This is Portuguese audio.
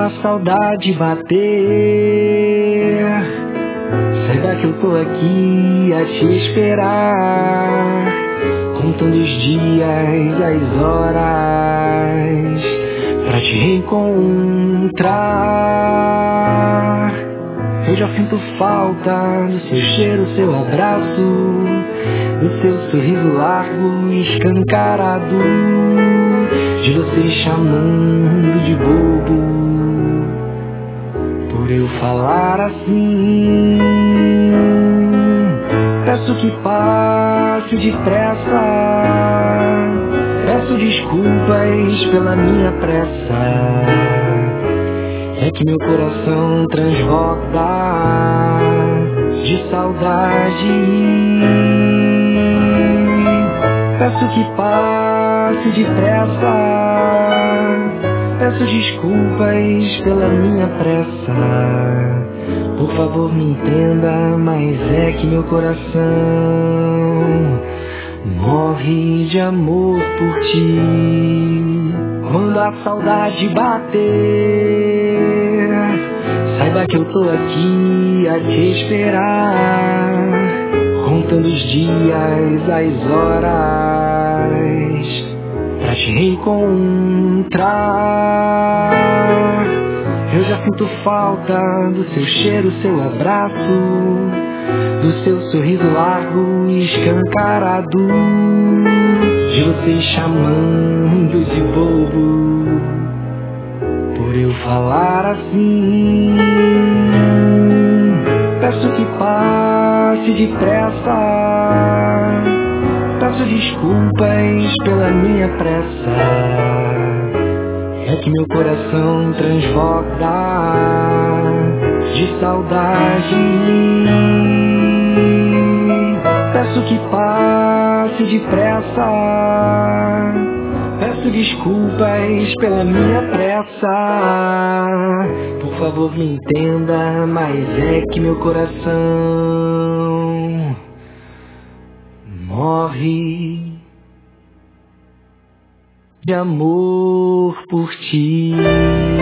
a saudade bater, saiba que eu tô aqui a te esperar, contando os dias, as horas, pra te reencontrar. Eu já sinto falta do seu cheiro, seu abraço, do seu sorriso largo e escancarado, de você chamando de bobo, por eu falar assim. Peço que passe depressa, peço desculpas pela minha pressa, é que meu coração transborda de saudade. Peço que passe depressa, peço desculpas pela minha pressa, por favor me entenda, mas é que meu coração morre de amor por ti. Quando a saudade bater, saiba que eu tô aqui a te esperar, contando os dias, as horas, pra te reencontrar. Eu já sinto falta do seu cheiro, seu abraço, do seu sorriso largo e escancarado, de você chamando de bobo, por eu falar assim. Peço que passe depressa, peço desculpas pela minha pressa, é que meu coração transborda de saudade. Peço que passe depressa, peço desculpas pela minha pressa, por favor me entenda, mas é que meu coração morre de amor por ti.